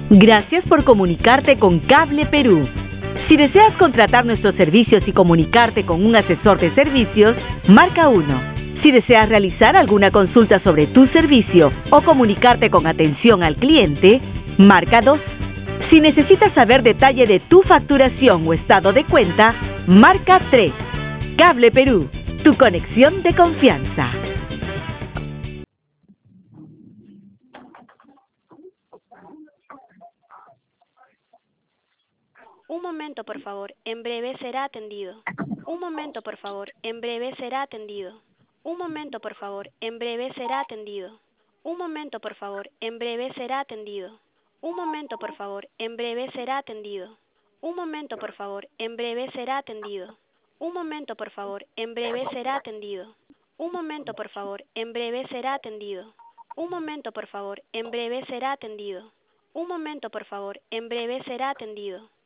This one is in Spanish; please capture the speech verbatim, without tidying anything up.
Gracias por comunicarte con Cable Perú. Si deseas contratar nuestros servicios y comunicarte con un asesor de servicios, marca uno. Si deseas realizar alguna consulta sobre tu servicio o comunicarte con atención al cliente, marca dos. Si necesitas saber detalle de tu facturación o estado de cuenta, marca tres. Cable Perú, tu conexión de confianza. Un momento, por favor. En breve será atendido. Un momento, por favor. En breve será atendido. Un momento, por favor. En breve será atendido. Un momento, por favor. En breve será atendido. Un momento, por favor. En breve será atendido. Un momento, por favor. En breve será atendido. Un momento, por favor. En breve será atendido. Un momento, por favor. En breve será atendido. Un momento, por favor. En breve será atendido. Un momento, por favor. En breve será atendido.